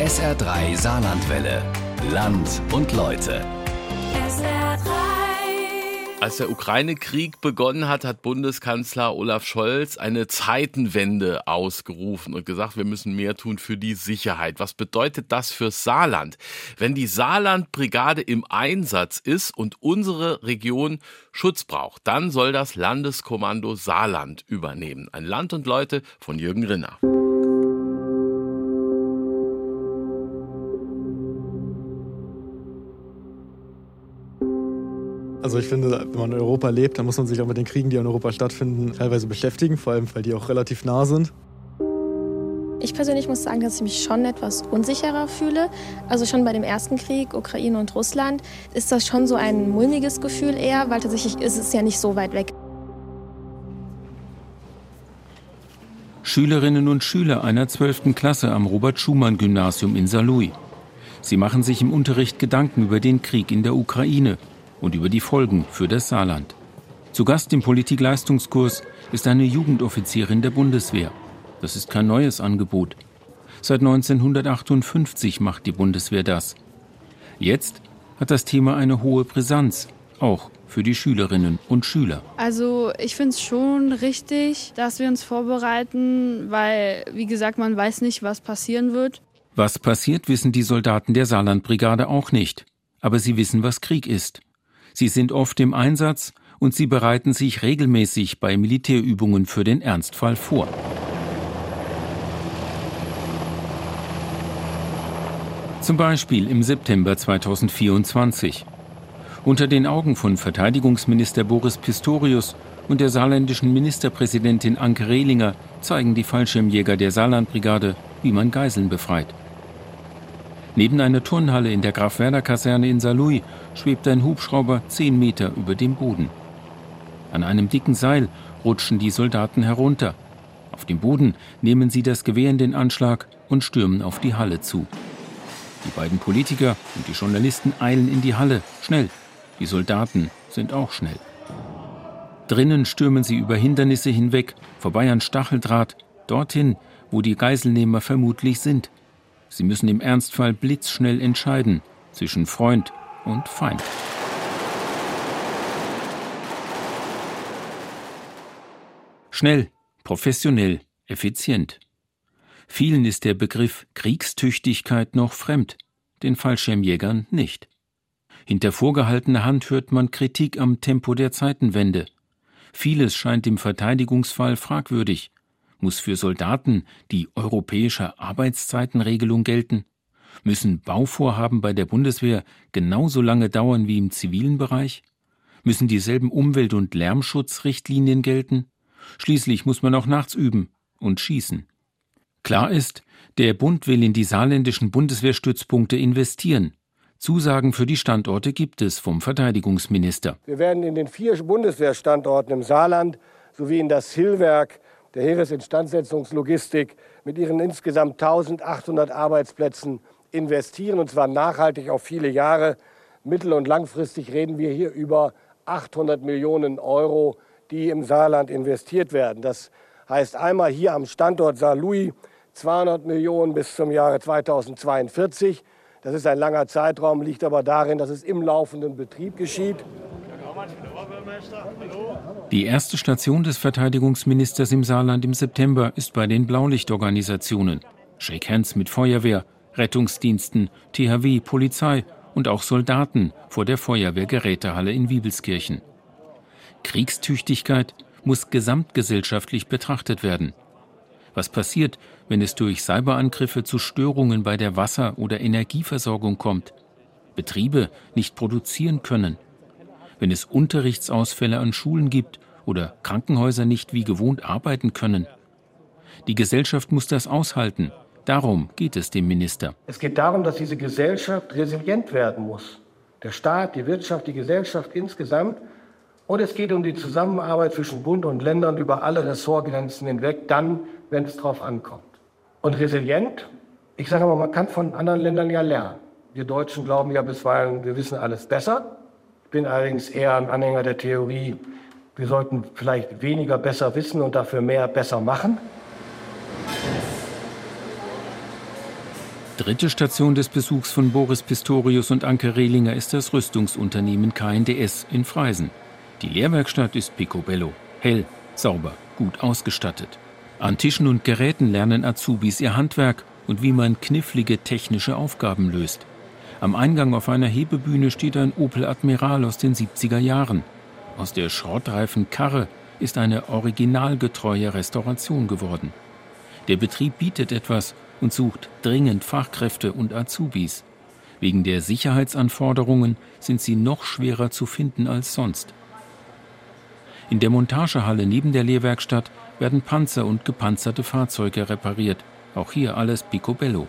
SR3 Saarlandwelle. Land und Leute. SR3. Als der Ukraine-Krieg begonnen hat, hat Bundeskanzler Olaf Scholz eine Zeitenwende ausgerufen und gesagt, wir müssen mehr tun für die Sicherheit. Was bedeutet das fürs Saarland? Wenn die Saarland-Brigade im Einsatz ist und unsere Region Schutz braucht, dann soll das Landeskommando Saarland übernehmen. Ein Land und Leute von Jürgen Rinner. Also ich finde, wenn man in Europa lebt, dann muss man sich auch mit den Kriegen, die in Europa stattfinden, teilweise beschäftigen, vor allem, weil die auch relativ nah sind. Ich persönlich muss sagen, dass ich mich schon etwas unsicherer fühle. Also schon bei dem ersten Krieg, Ukraine und Russland, ist das schon so ein mulmiges Gefühl eher, weil tatsächlich ist es ja nicht so weit weg. Schülerinnen und Schüler einer 12. Klasse am Robert-Schumann-Gymnasium in Saarlouis. Sie machen sich im Unterricht Gedanken über den Krieg in der Ukraine und über die Folgen für das Saarland. Zu Gast im Politik-Leistungskurs ist eine Jugendoffizierin der Bundeswehr. Das ist kein neues Angebot. Seit 1958 macht die Bundeswehr das. Jetzt hat das Thema eine hohe Brisanz, auch für die Schülerinnen und Schüler. Also ich finde es schon richtig, dass wir uns vorbereiten, weil, wie gesagt, man weiß nicht, was passieren wird. Was passiert, wissen die Soldaten der Saarlandbrigade auch nicht. Aber sie wissen, was Krieg ist. Sie sind oft im Einsatz und sie bereiten sich regelmäßig bei Militärübungen für den Ernstfall vor. Zum Beispiel im September 2024. Unter den Augen von Verteidigungsminister Boris Pistorius und der saarländischen Ministerpräsidentin Anke Rehlinger zeigen die Fallschirmjäger der Saarlandbrigade, wie man Geiseln befreit. Neben einer Turnhalle in der Graf-Werder-Kaserne in Saarlouis schwebt ein Hubschrauber 10 Meter über dem Boden. An einem dicken Seil rutschen die Soldaten herunter. Auf dem Boden nehmen sie das Gewehr in den Anschlag und stürmen auf die Halle zu. Die beiden Politiker und die Journalisten eilen in die Halle. Schnell. Die Soldaten sind auch schnell. Drinnen stürmen sie über Hindernisse hinweg, vorbei an Stacheldraht, dorthin, wo die Geiselnehmer vermutlich sind. Sie müssen im Ernstfall blitzschnell entscheiden zwischen Freund und Feind. Schnell, professionell, effizient. Vielen ist der Begriff Kriegstüchtigkeit noch fremd, den Fallschirmjägern nicht. Hinter vorgehaltener Hand hört man Kritik am Tempo der Zeitenwende. Vieles scheint im Verteidigungsfall fragwürdig. Muss für Soldaten die europäische Arbeitszeitenregelung gelten? Müssen Bauvorhaben bei der Bundeswehr genauso lange dauern wie im zivilen Bereich? Müssen dieselben Umwelt- und Lärmschutzrichtlinien gelten? Schließlich muss man auch nachts üben und schießen. Klar ist, der Bund will in die saarländischen Bundeswehrstützpunkte investieren. Zusagen für die Standorte gibt es vom Verteidigungsminister. Wir werden in den 4 Bundeswehrstandorten im Saarland sowie in das Hillwerk der Heeresinstandsetzungslogistik mit ihren insgesamt 1800 Arbeitsplätzen investieren, und zwar nachhaltig auf viele Jahre. Mittel- und langfristig reden wir hier über 800 Millionen Euro, die im Saarland investiert werden. Das heißt einmal hier am Standort Saarlouis 200 Millionen bis zum Jahre 2042. Das ist ein langer Zeitraum, liegt aber darin, dass es im laufenden Betrieb geschieht. Die erste Station des Verteidigungsministers im Saarland im September ist bei den Blaulichtorganisationen. Shake Hands mit Feuerwehr, Rettungsdiensten, THW, Polizei und auch Soldaten vor der Feuerwehrgerätehalle in Wiebelskirchen. Kriegstüchtigkeit muss gesamtgesellschaftlich betrachtet werden. Was passiert, wenn es durch Cyberangriffe zu Störungen bei der Wasser- oder Energieversorgung kommt? Betriebe nicht produzieren können? Wenn es Unterrichtsausfälle an Schulen gibt oder Krankenhäuser nicht wie gewohnt arbeiten können? Die Gesellschaft muss das aushalten. Darum geht es dem Minister. Es geht darum, dass diese Gesellschaft resilient werden muss. Der Staat, die Wirtschaft, die Gesellschaft insgesamt. Und es geht um die Zusammenarbeit zwischen Bund und Ländern über alle Ressortgrenzen hinweg, dann, wenn es drauf ankommt. Und resilient, ich sage mal, man kann von anderen Ländern ja lernen. Wir Deutschen glauben ja bisweilen, wir wissen alles besser. Ich bin allerdings eher ein Anhänger der Theorie, wir sollten vielleicht weniger besser wissen und dafür mehr besser machen. Dritte Station des Besuchs von Boris Pistorius und Anke Rehlinger ist das Rüstungsunternehmen KNDS in Freisen. Die Lehrwerkstatt ist picobello, hell, sauber, gut ausgestattet. An Tischen und Geräten lernen Azubis ihr Handwerk und wie man knifflige technische Aufgaben löst. Am Eingang auf einer Hebebühne steht ein Opel Admiral aus den 70er Jahren. Aus der schrottreifen Karre ist eine originalgetreue Restauration geworden. Der Betrieb bietet etwas und sucht dringend Fachkräfte und Azubis. Wegen der Sicherheitsanforderungen sind sie noch schwerer zu finden als sonst. In der Montagehalle neben der Lehrwerkstatt werden Panzer und gepanzerte Fahrzeuge repariert. Auch hier alles picobello.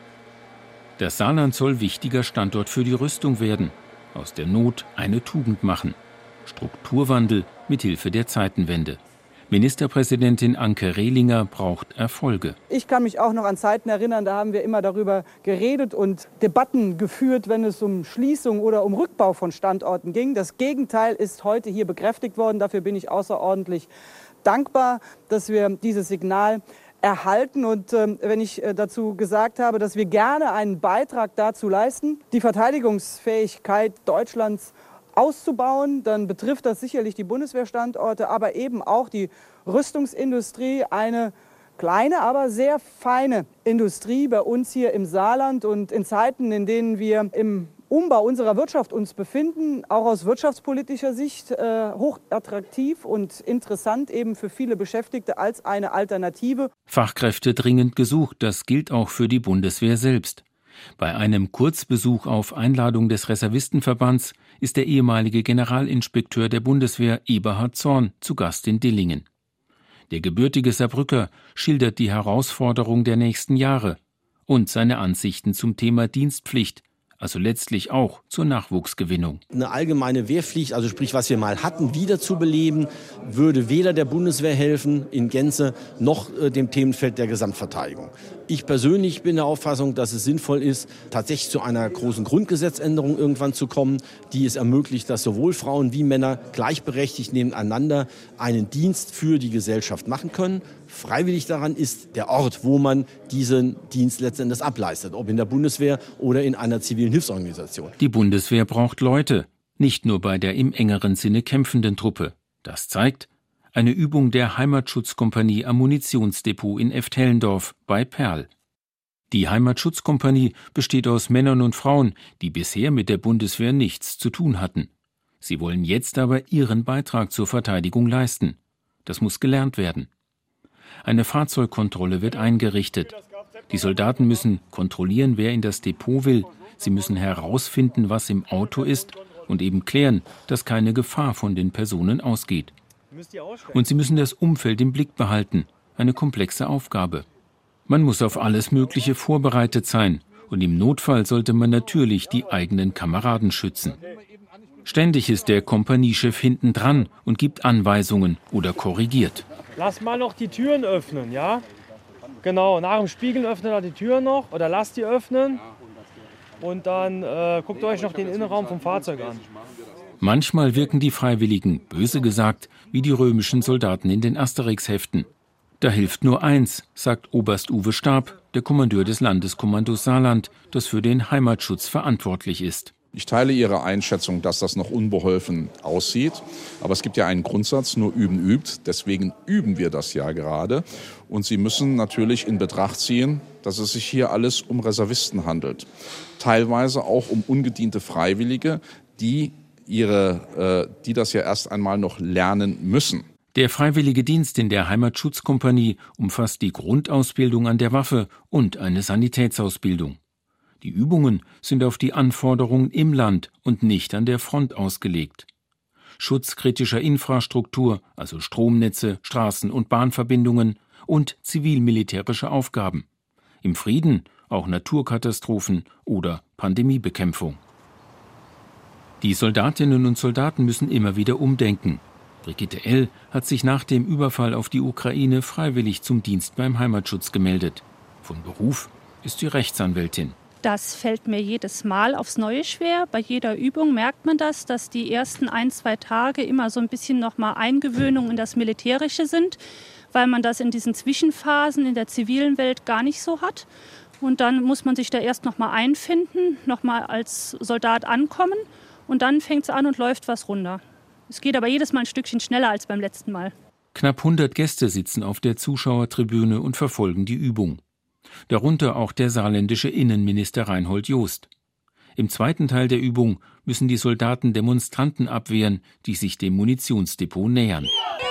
Das Saarland soll wichtiger Standort für die Rüstung werden. Aus der Not eine Tugend machen. Strukturwandel mit Hilfe der Zeitenwende. Ministerpräsidentin Anke Rehlinger braucht Erfolge. Ich kann mich auch noch an Zeiten erinnern, da haben wir immer darüber geredet und Debatten geführt, wenn es um Schließung oder um Rückbau von Standorten ging. Das Gegenteil ist heute hier bekräftigt worden. Dafür bin ich außerordentlich dankbar, dass wir dieses Signal erhalten. Und wenn ich dazu gesagt habe, dass wir gerne einen Beitrag dazu leisten, die Verteidigungsfähigkeit Deutschlands auszubauen, dann betrifft das sicherlich die Bundeswehrstandorte, aber eben auch die Rüstungsindustrie, eine kleine, aber sehr feine Industrie bei uns hier im Saarland. Und in Zeiten, in denen wir im Umbau unserer Wirtschaft uns befinden, auch aus wirtschaftspolitischer Sicht hochattraktiv und interessant eben für viele Beschäftigte als eine Alternative. Fachkräfte dringend gesucht, das gilt auch für die Bundeswehr selbst. Bei einem Kurzbesuch auf Einladung des Reservistenverbands ist der ehemalige Generalinspekteur der Bundeswehr Eberhard Zorn zu Gast in Dillingen. Der gebürtige Saarbrücker schildert die Herausforderung der nächsten Jahre und seine Ansichten zum Thema Dienstpflicht, also letztlich auch zur Nachwuchsgewinnung. Eine allgemeine Wehrpflicht, also sprich, was wir mal hatten, wiederzubeleben, würde weder der Bundeswehr helfen in Gänze noch dem Themenfeld der Gesamtverteidigung. Ich persönlich bin der Auffassung, dass es sinnvoll ist, tatsächlich zu einer großen Grundgesetzänderung irgendwann zu kommen, die es ermöglicht, dass sowohl Frauen wie Männer gleichberechtigt nebeneinander einen Dienst für die Gesellschaft machen können. Freiwillig daran ist der Ort, wo man diesen Dienst letztendlich ableistet, ob in der Bundeswehr oder in einer zivilen Hilfsorganisation. Die Bundeswehr braucht Leute, nicht nur bei der im engeren Sinne kämpfenden Truppe. Das zeigt eine Übung der Heimatschutzkompanie am Munitionsdepot in Eftellendorf bei Perl. Die Heimatschutzkompanie besteht aus Männern und Frauen, die bisher mit der Bundeswehr nichts zu tun hatten. Sie wollen jetzt aber ihren Beitrag zur Verteidigung leisten. Das muss gelernt werden. Eine Fahrzeugkontrolle wird eingerichtet. Die Soldaten müssen kontrollieren, wer in das Depot will. Sie müssen herausfinden, was im Auto ist und eben klären, dass keine Gefahr von den Personen ausgeht. Und sie müssen das Umfeld im Blick behalten. Eine komplexe Aufgabe. Man muss auf alles Mögliche vorbereitet sein. Und im Notfall sollte man natürlich die eigenen Kameraden schützen. Ständig ist der Kompaniechef hinten dran und gibt Anweisungen oder korrigiert. Lass mal noch die Türen öffnen, ja? Genau, nach dem Spiegeln öffnet er die Türen noch oder lasst die öffnen. Und dann guckt euch noch den Innenraum vom Fahrzeug an. Manchmal wirken die Freiwilligen, böse gesagt, wie die römischen Soldaten in den Asterix-Heften. Da hilft nur eins, sagt Oberst Uwe Stab, der Kommandeur des Landeskommandos Saarland, das für den Heimatschutz verantwortlich ist. Ich teile Ihre Einschätzung, dass das noch unbeholfen aussieht. Aber es gibt ja einen Grundsatz, nur üben übt. Deswegen üben wir das ja gerade. Und Sie müssen natürlich in Betracht ziehen, dass es sich hier alles um Reservisten handelt. Teilweise auch um ungediente Freiwillige, die das ja erst einmal noch lernen müssen. Der freiwillige Dienst in der Heimatschutzkompanie umfasst die Grundausbildung an der Waffe und eine Sanitätsausbildung. Die Übungen sind auf die Anforderungen im Land und nicht an der Front ausgelegt. Schutz kritischer Infrastruktur, also Stromnetze, Straßen- und Bahnverbindungen und zivil-militärische Aufgaben. Im Frieden auch Naturkatastrophen oder Pandemiebekämpfung. Die Soldatinnen und Soldaten müssen immer wieder umdenken. Brigitte L. hat sich nach dem Überfall auf die Ukraine freiwillig zum Dienst beim Heimatschutz gemeldet. Von Beruf ist sie Rechtsanwältin. Das fällt mir jedes Mal aufs Neue schwer. Bei jeder Übung merkt man das, dass die ersten 1-2 Tage immer so ein bisschen nochmal Eingewöhnung in das Militärische sind, weil man das in diesen Zwischenphasen in der zivilen Welt gar nicht so hat. Und dann muss man sich da erst noch mal einfinden, noch mal als Soldat ankommen. Und dann fängt es an und läuft was runter. Es geht aber jedes Mal ein Stückchen schneller als beim letzten Mal. Knapp 100 Gäste sitzen auf der Zuschauertribüne und verfolgen die Übung. Darunter auch der saarländische Innenminister Reinhold Jost. Im zweiten Teil der Übung müssen die Soldaten Demonstranten abwehren, die sich dem Munitionsdepot nähern.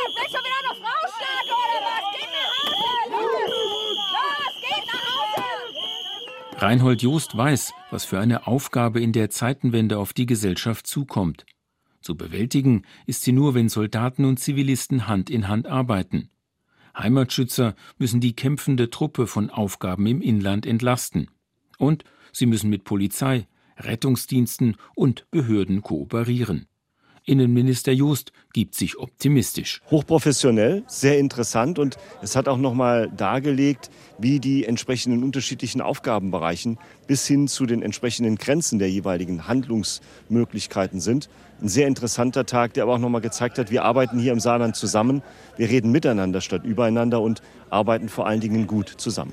Reinhold Jost weiß, was für eine Aufgabe in der Zeitenwende auf die Gesellschaft zukommt. Zu bewältigen ist sie nur, wenn Soldaten und Zivilisten Hand in Hand arbeiten. Heimatschützer müssen die kämpfende Truppe von Aufgaben im Inland entlasten. Und sie müssen mit Polizei, Rettungsdiensten und Behörden kooperieren. Innenminister Jost gibt sich optimistisch. Hochprofessionell, sehr interessant, und es hat auch noch mal dargelegt, wie die entsprechenden unterschiedlichen Aufgabenbereichen bis hin zu den entsprechenden Grenzen der jeweiligen Handlungsmöglichkeiten sind. Ein sehr interessanter Tag, der aber auch noch mal gezeigt hat, wir arbeiten hier im Saarland zusammen, wir reden miteinander statt übereinander und arbeiten vor allen Dingen gut zusammen.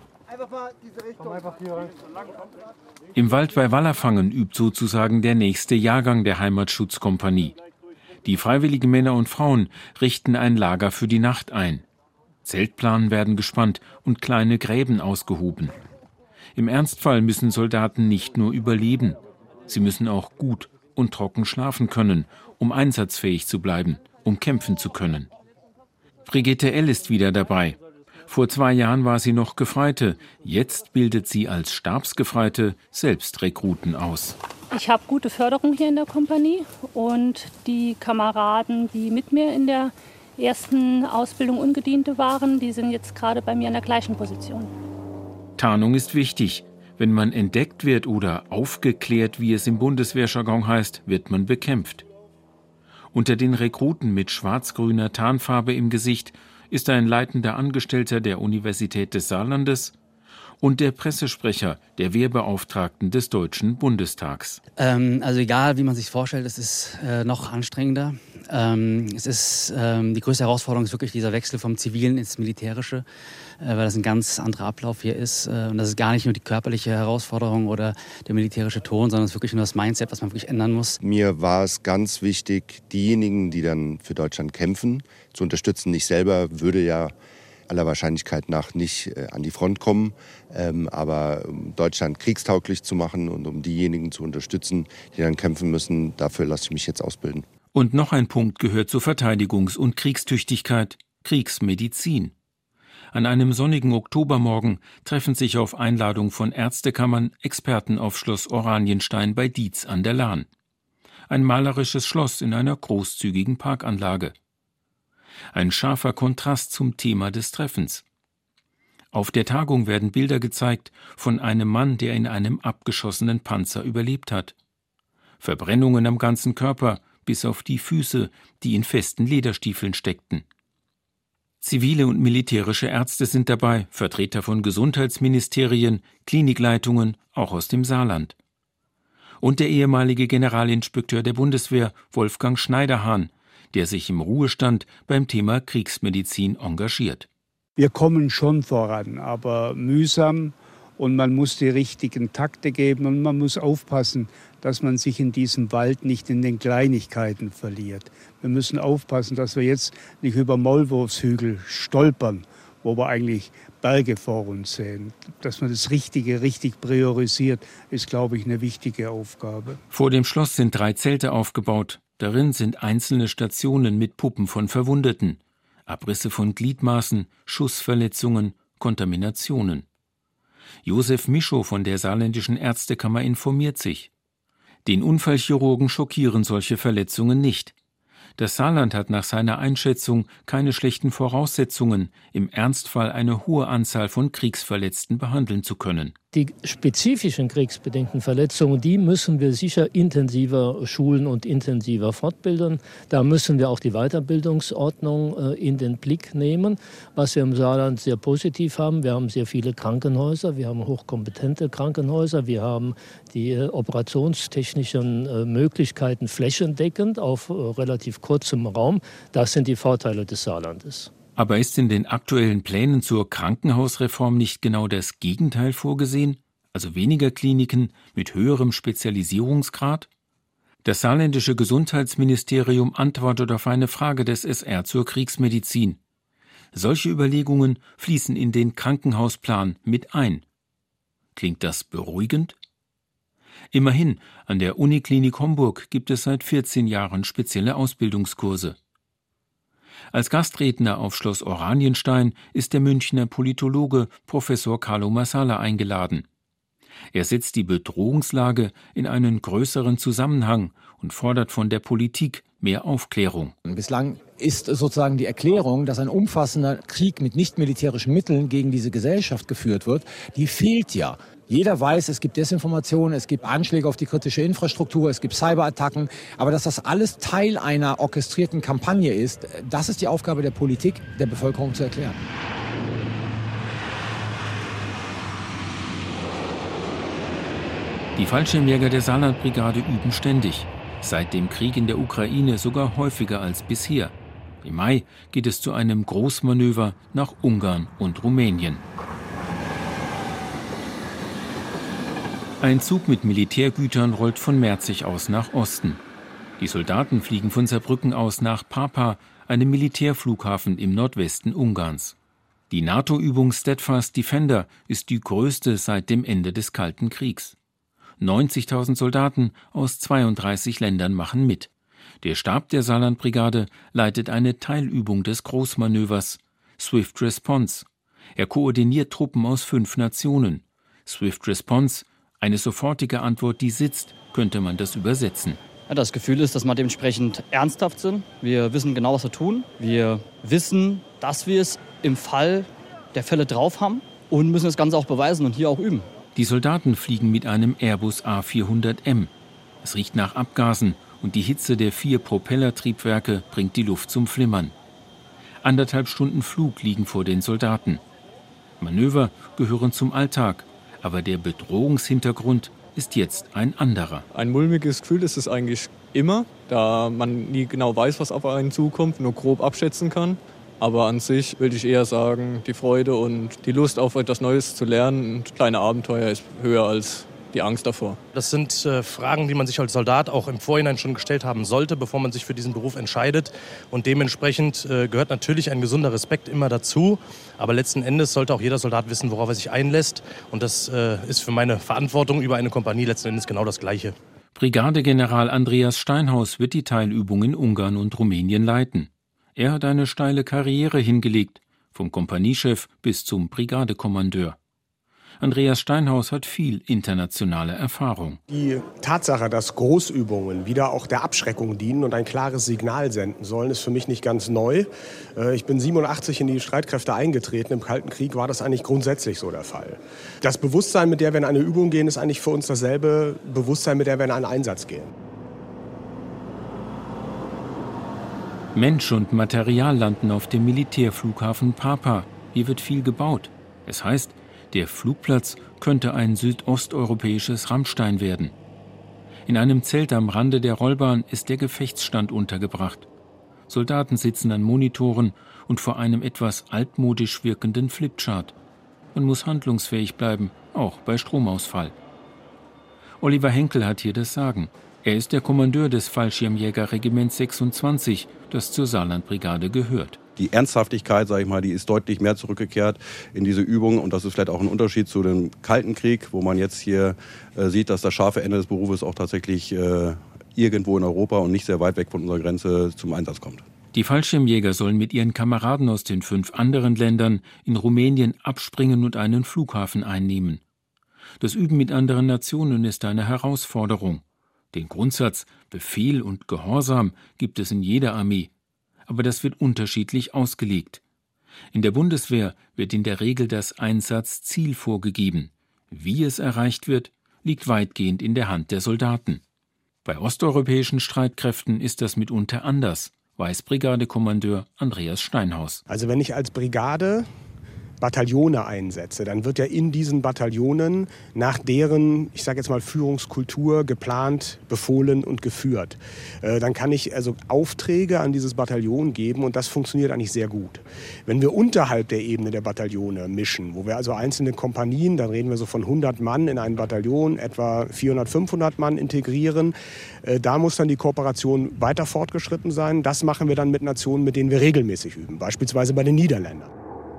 Im Wald bei Wallerfangen übt sozusagen der nächste Jahrgang der Heimatschutzkompanie. Die freiwilligen Männer und Frauen richten ein Lager für die Nacht ein. Zeltplanen werden gespannt und kleine Gräben ausgehoben. Im Ernstfall müssen Soldaten nicht nur überleben, sie müssen auch gut und trocken schlafen können, um einsatzfähig zu bleiben, um kämpfen zu können. Brigitte L. ist wieder dabei. Vor 2 Jahren war sie noch Gefreite. Jetzt bildet sie als Stabsgefreite selbst Rekruten aus. Ich habe gute Förderung hier in der Kompanie und die Kameraden, die mit mir in der ersten Ausbildung Ungediente waren, die sind jetzt gerade bei mir in der gleichen Position. Tarnung ist wichtig. Wenn man entdeckt wird oder aufgeklärt, wie es im Bundeswehrjargon heißt, wird man bekämpft. Unter den Rekruten mit schwarz-grüner Tarnfarbe im Gesicht ist ein leitender Angestellter der Universität des Saarlandes und der Pressesprecher der Wehrbeauftragten des Deutschen Bundestags. Also egal, wie man sich vorstellt, es ist noch anstrengender. Es ist die größte Herausforderung ist wirklich dieser Wechsel vom Zivilen ins Militärische, weil das ein ganz anderer Ablauf hier ist. Und das ist gar nicht nur die körperliche Herausforderung oder der militärische Ton, sondern es ist wirklich nur das Mindset, was man wirklich ändern muss. Mir war es ganz wichtig, diejenigen, die dann für Deutschland kämpfen, zu unterstützen. Ich selber würde ja aller Wahrscheinlichkeit nach nicht an die Front kommen, aber um Deutschland kriegstauglich zu machen und um diejenigen zu unterstützen, die dann kämpfen müssen, dafür lasse ich mich jetzt ausbilden. Und noch ein Punkt gehört zur Verteidigungs- und Kriegstüchtigkeit: Kriegsmedizin. An einem sonnigen Oktobermorgen treffen sich auf Einladung von Ärztekammern Experten auf Schloss Oranienstein bei Dietz an der Lahn. Ein malerisches Schloss in einer großzügigen Parkanlage. Ein scharfer Kontrast zum Thema des Treffens. Auf der Tagung werden Bilder gezeigt von einem Mann, der in einem abgeschossenen Panzer überlebt hat. Verbrennungen am ganzen Körper, bis auf die Füße, die in festen Lederstiefeln steckten. Zivile und militärische Ärzte sind dabei, Vertreter von Gesundheitsministerien, Klinikleitungen, auch aus dem Saarland. Und der ehemalige Generalinspekteur der Bundeswehr, Wolfgang Schneiderhahn, der sich im Ruhestand beim Thema Kriegsmedizin engagiert. Wir kommen schon voran, aber mühsam, und man muss die richtigen Takte geben und man muss aufpassen, dass man sich in diesem Wald nicht in den Kleinigkeiten verliert. Wir müssen aufpassen, dass wir jetzt nicht über Maulwurfshügel stolpern, wo wir eigentlich Berge vor uns sehen. Dass man das Richtige richtig priorisiert, ist, glaube ich, eine wichtige Aufgabe. Vor dem Schloss sind 3 Zelte aufgebaut. Darin sind einzelne Stationen mit Puppen von Verwundeten, Abrisse von Gliedmaßen, Schussverletzungen, Kontaminationen. Josef Mischow von der Saarländischen Ärztekammer informiert sich. Den Unfallchirurgen schockieren solche Verletzungen nicht. Das Saarland hat nach seiner Einschätzung keine schlechten Voraussetzungen, im Ernstfall eine hohe Anzahl von Kriegsverletzten behandeln zu können. Die spezifischen kriegsbedingten Verletzungen, die müssen wir sicher intensiver schulen und intensiver fortbilden. Da müssen wir auch die Weiterbildungsordnung in den Blick nehmen. Was wir im Saarland sehr positiv haben, wir haben sehr viele Krankenhäuser, wir haben hochkompetente Krankenhäuser, wir haben die operationstechnischen Möglichkeiten flächendeckend auf relativ kurzem Raum. Das sind die Vorteile des Saarlandes. Aber ist in den aktuellen Plänen zur Krankenhausreform nicht genau das Gegenteil vorgesehen? Also weniger Kliniken mit höherem Spezialisierungsgrad? Das saarländische Gesundheitsministerium antwortet auf eine Frage des SR zur Kriegsmedizin. Solche Überlegungen fließen in den Krankenhausplan mit ein. Klingt das beruhigend? Immerhin, an der Uniklinik Homburg gibt es seit 14 Jahren spezielle Ausbildungskurse. Als Gastredner auf Schloss Oranienstein ist der Münchner Politologe Professor Carlo Massala eingeladen. Er setzt die Bedrohungslage in einen größeren Zusammenhang und fordert von der Politik mehr Aufklärung. Bislang ist sozusagen die Erklärung, dass ein umfassender Krieg mit nicht-militärischen Mitteln gegen diese Gesellschaft geführt wird, die fehlt ja. Jeder weiß, es gibt Desinformation, es gibt Anschläge auf die kritische Infrastruktur, es gibt Cyberattacken. Aber dass das alles Teil einer orchestrierten Kampagne ist, das ist die Aufgabe der Politik, der Bevölkerung zu erklären. Die Fallschirmjäger der Saarlandbrigade üben ständig. Seit dem Krieg in der Ukraine sogar häufiger als bisher. Im Mai geht es zu einem Großmanöver nach Ungarn und Rumänien. Ein Zug mit Militärgütern rollt von Merzig aus nach Osten. Die Soldaten fliegen von Saarbrücken aus nach Papa, einem Militärflughafen im Nordwesten Ungarns. Die NATO-Übung Steadfast Defender ist die größte seit dem Ende des Kalten Kriegs. 90.000 Soldaten aus 32 Ländern machen mit. Der Stab der Saarlandbrigade leitet eine Teilübung des Großmanövers Swift Response. Er koordiniert Truppen aus 5 Nationen. Swift Response, eine sofortige Antwort, die sitzt, könnte man das übersetzen. Ja, das Gefühl ist, dass wir dementsprechend ernsthaft sind. Wir wissen genau, was wir tun. Wir wissen, dass wir es im Fall der Fälle drauf haben und müssen das Ganze auch beweisen und hier auch üben. Die Soldaten fliegen mit einem Airbus A400M. Es riecht nach Abgasen und die Hitze der 4 Propellertriebwerke bringt die Luft zum Flimmern. 1,5 Stunden Flug liegen vor den Soldaten. Manöver gehören zum Alltag, aber der Bedrohungshintergrund ist jetzt ein anderer. Ein mulmiges Gefühl ist es eigentlich immer, da man nie genau weiß, was auf einen zukommt, nur grob abschätzen kann. Aber an sich würde ich eher sagen, die Freude und die Lust auf etwas Neues zu lernen und kleine Abenteuer ist höher als die Angst davor. Das sind Fragen, die man sich als Soldat auch im Vorhinein schon gestellt haben sollte, bevor man sich für diesen Beruf entscheidet. Und dementsprechend gehört natürlich ein gesunder Respekt immer dazu. Aber letzten Endes sollte auch jeder Soldat wissen, worauf er sich einlässt. Und das ist für meine Verantwortung über eine Kompanie letzten Endes genau das Gleiche. Brigadegeneral Andreas Steinhaus wird die Teilübung in Ungarn und Rumänien leiten. Er hat eine steile Karriere hingelegt, vom Kompaniechef bis zum Brigadekommandeur. Andreas Steinhaus hat viel internationale Erfahrung. Die Tatsache, dass Großübungen wieder auch der Abschreckung dienen und ein klares Signal senden sollen, ist für mich nicht ganz neu. Ich bin 87 in die Streitkräfte eingetreten. Im Kalten Krieg war das eigentlich grundsätzlich so der Fall. Das Bewusstsein, mit der wir in eine Übung gehen, ist eigentlich für uns dasselbe Bewusstsein, mit der wir in einen Einsatz gehen. Mensch und Material landen auf dem Militärflughafen Papa. Hier wird viel gebaut. Es heißt, der Flugplatz könnte ein südosteuropäisches Rammstein werden. In einem Zelt am Rande der Rollbahn ist der Gefechtsstand untergebracht. Soldaten sitzen an Monitoren und vor einem etwas altmodisch wirkenden Flipchart. Man muss handlungsfähig bleiben, auch bei Stromausfall. Oliver Henkel hat hier das Sagen. Er ist der Kommandeur des Fallschirmjägerregiments 26, das zur Saarlandbrigade gehört. Die Ernsthaftigkeit, sage ich mal, die ist deutlich mehr zurückgekehrt in diese Übung. Und das ist vielleicht auch ein Unterschied zu dem Kalten Krieg, wo man jetzt hier sieht, dass das scharfe Ende des Berufes auch tatsächlich irgendwo in Europa und nicht sehr weit weg von unserer Grenze zum Einsatz kommt. Die Fallschirmjäger sollen mit ihren Kameraden aus den 5 anderen Ländern in Rumänien abspringen und einen Flughafen einnehmen. Das Üben mit anderen Nationen ist eine Herausforderung. Den Grundsatz Befehl und Gehorsam gibt es in jeder Armee. Aber das wird unterschiedlich ausgelegt. In der Bundeswehr wird in der Regel das Einsatzziel vorgegeben. Wie es erreicht wird, liegt weitgehend in der Hand der Soldaten. Bei osteuropäischen Streitkräften ist das mitunter anders, weiß Brigadekommandeur Andreas Steinhaus. Also wenn ich als Brigade Bataillone einsetze, dann wird ja in diesen Bataillonen nach deren, ich sage jetzt mal, Führungskultur geplant, befohlen und geführt. Dann kann ich also Aufträge an dieses Bataillon geben und das funktioniert eigentlich sehr gut. Wenn wir unterhalb der Ebene der Bataillone mischen, wo wir also einzelne Kompanien, dann reden wir so von 100 Mann in ein Bataillon, etwa 400, 500 Mann integrieren, da muss dann die Kooperation weiter fortgeschritten sein. Das machen wir dann mit Nationen, mit denen wir regelmäßig üben, beispielsweise bei den Niederländern.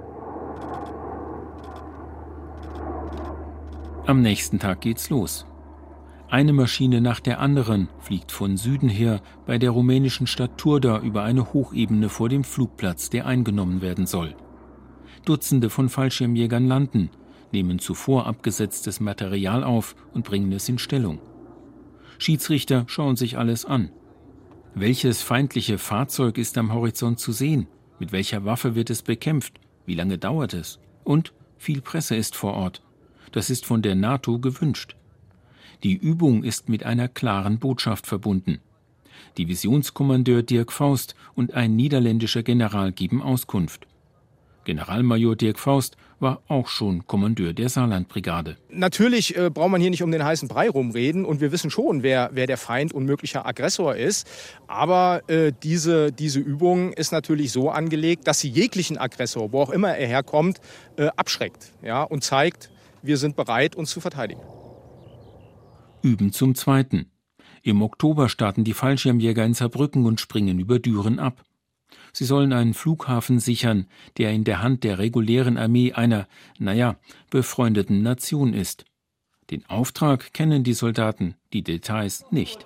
Am nächsten Tag geht's los. Eine Maschine nach der anderen fliegt von Süden her bei der rumänischen Stadt Turda über eine Hochebene vor dem Flugplatz, der eingenommen werden soll. Dutzende von Fallschirmjägern landen, nehmen zuvor abgesetztes Material auf und bringen es in Stellung. Schiedsrichter schauen sich alles an. Welches feindliche Fahrzeug ist am Horizont zu sehen? Mit welcher Waffe wird es bekämpft? Wie lange dauert es? Und viel Presse ist vor Ort. Das ist von der NATO gewünscht. Die Übung ist mit einer klaren Botschaft verbunden. Divisionskommandeur Dirk Faust und ein niederländischer General geben Auskunft. Generalmajor Dirk Faust war auch schon Kommandeur der Saarlandbrigade. Natürlich braucht man hier nicht um den heißen Brei rumreden und wir wissen schon, wer der Feind und möglicher Aggressor ist. Aber diese Übung ist natürlich so angelegt, dass sie jeglichen Aggressor, wo auch immer er herkommt, abschreckt, ja, und zeigt, wir sind bereit, uns zu verteidigen. Üben zum Zweiten. Im Oktober starten die Fallschirmjäger in Saarbrücken und springen über Düren ab. Sie sollen einen Flughafen sichern, der in der Hand der regulären Armee einer, befreundeten Nation ist. Den Auftrag kennen die Soldaten, die Details nicht.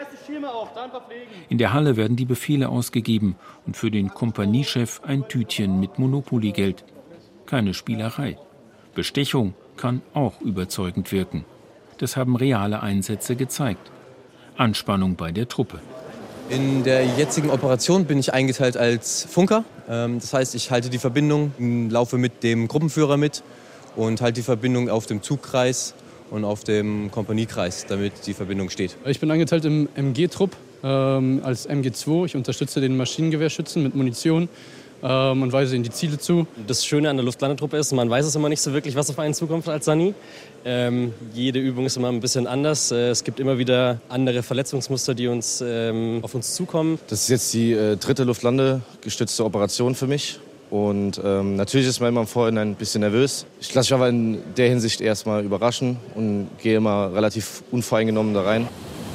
In der Halle werden die Befehle ausgegeben und für den Kompaniechef ein Tütchen mit Monopoly-Geld. Keine Spielerei. Bestechung kann auch überzeugend wirken. Das haben reale Einsätze gezeigt. Anspannung bei der Truppe. In der jetzigen Operation bin ich eingeteilt als Funker. Das heißt, ich halte die Verbindung, laufe mit dem Gruppenführer mit und halte die Verbindung auf dem Zugkreis und auf dem Kompaniekreis, damit die Verbindung steht. Ich bin eingeteilt im MG-Trupp als MG2. Ich unterstütze den Maschinengewehrschützen mit Munition und weise ihnen die Ziele zu. Das Schöne an der Luftlandetruppe ist, man weiß es immer nicht so wirklich, was auf einen zukommt als Sani. Jede Übung ist immer ein bisschen anders. Es gibt immer wieder andere Verletzungsmuster, die auf uns zukommen. Das ist jetzt die dritte luftlandegestützte Operation für mich. Und natürlich ist man immer im Vorhinein ein bisschen nervös. Ich lasse mich aber in der Hinsicht erstmal überraschen und gehe immer relativ unvoreingenommen da rein.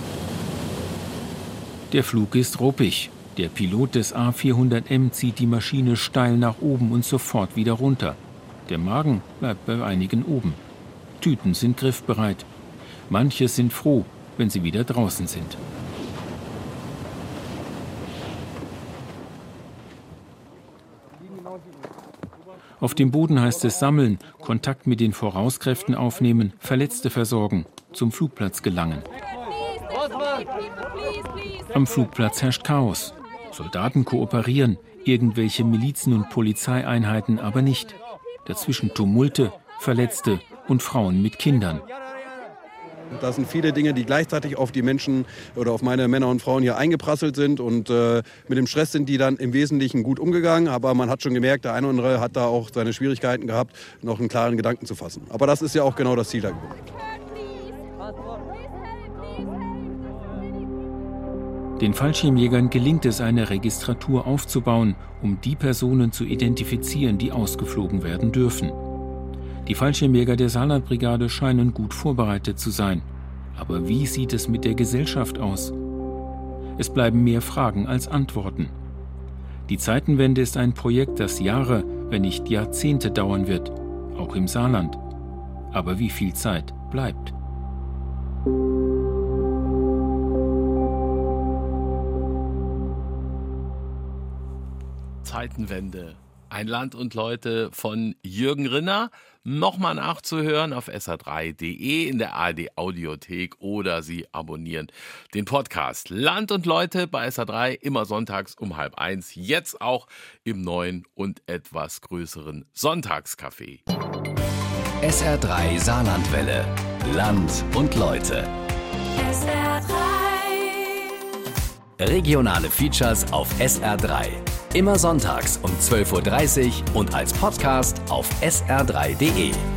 Der Flug ist ruppig. Der Pilot des A400M zieht die Maschine steil nach oben und sofort wieder runter. Der Magen bleibt bei einigen oben. Tüten sind griffbereit. Manche sind froh, wenn sie wieder draußen sind. Auf dem Boden heißt es sammeln, Kontakt mit den Vorauskräften aufnehmen, Verletzte versorgen, zum Flugplatz gelangen. Am Flugplatz herrscht Chaos. Soldaten kooperieren, irgendwelche Milizen und Polizeieinheiten aber nicht. Dazwischen Tumulte, Verletzte und Frauen mit Kindern. Das sind viele Dinge, die gleichzeitig auf die Menschen oder auf meine Männer und Frauen hier eingeprasselt sind. Und mit dem Stress sind die dann im Wesentlichen gut umgegangen. Aber man hat schon gemerkt, der eine oder andere hat da auch seine Schwierigkeiten gehabt, noch einen klaren Gedanken zu fassen. Aber das ist ja auch genau das Ziel der Übung. Den Fallschirmjägern gelingt es, eine Registratur aufzubauen, um die Personen zu identifizieren, die ausgeflogen werden dürfen. Die Fallschirmjäger der Saarlandbrigade scheinen gut vorbereitet zu sein. Aber wie sieht es mit der Gesellschaft aus? Es bleiben mehr Fragen als Antworten. Die Zeitenwende ist ein Projekt, das Jahre, wenn nicht Jahrzehnte dauern wird, auch im Saarland. Aber wie viel Zeit bleibt? Zeitenwende. Ein Land und Leute von Jürgen Rinner. Nochmal nachzuhören auf sr3.de in der ARD-Audiothek oder Sie abonnieren den Podcast Land und Leute bei SR3 immer sonntags um 12:30. Jetzt auch im neuen und etwas größeren Sonntagscafé. SR3 Saarlandwelle. Land und Leute. SR3. Regionale Features auf SR3. Immer sonntags um 12:30 Uhr und als Podcast auf sr3.de.